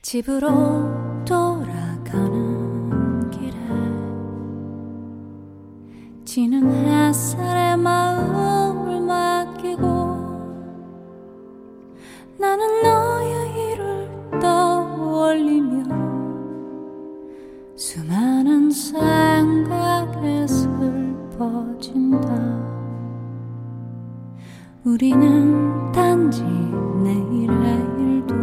집으로 돌아가는 길에 지는 햇살에 마음을 맡기고 나는 너의 일을 떠올리며 수많은 생각에 슬퍼진다. 우리는 단지 내일의 일도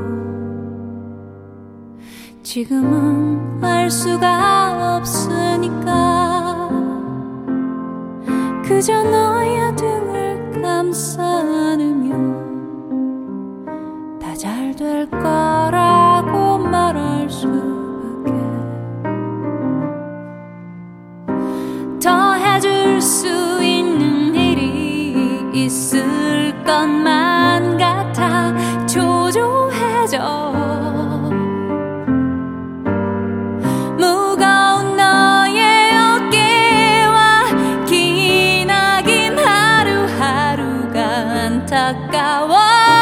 지금은 알 수가 없으니까 그저 너의 등을 감싸 안으며 다 잘 될 거라고 말할 수밖에. 더 해줄 수 있는 일이 있을 것만 같아 초조해져. 무거운 너의 어깨와 기나긴 하루하루가 안타까워.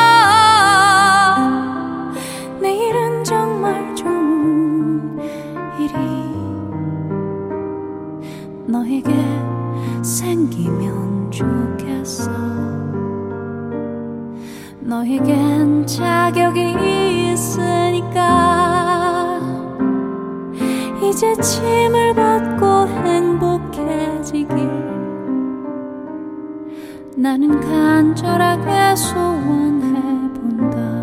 내일은 정말 좋은 일이 너에게 생기면 좋겠어. 너에겐 자격이 있으니까 이제 짐을 벗고 행복해지길 나는 간절하게 소원해본다.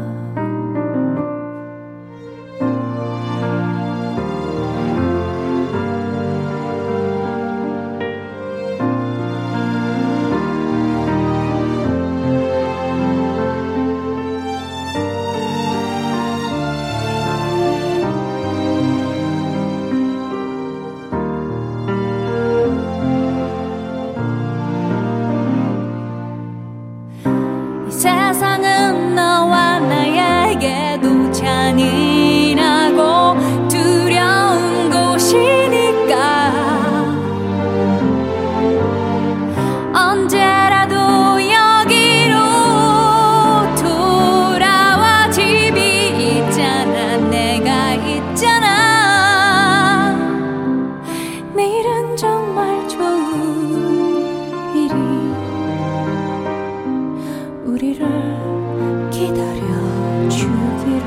세상은 너와 나에게도 잔인하고 두려운 곳이니까 언제라도 여기로 돌아와. 집이 있잖아, 내가 있잖아. 내일은 정말 좋은 일이 우리를 기다려주기를.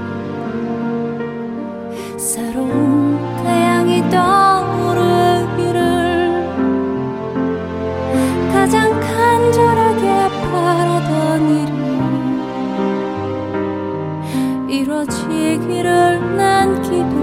새로운 태양이 떠오르기를 가장 간절하게 바라던 일이 이루어지기를 난 기도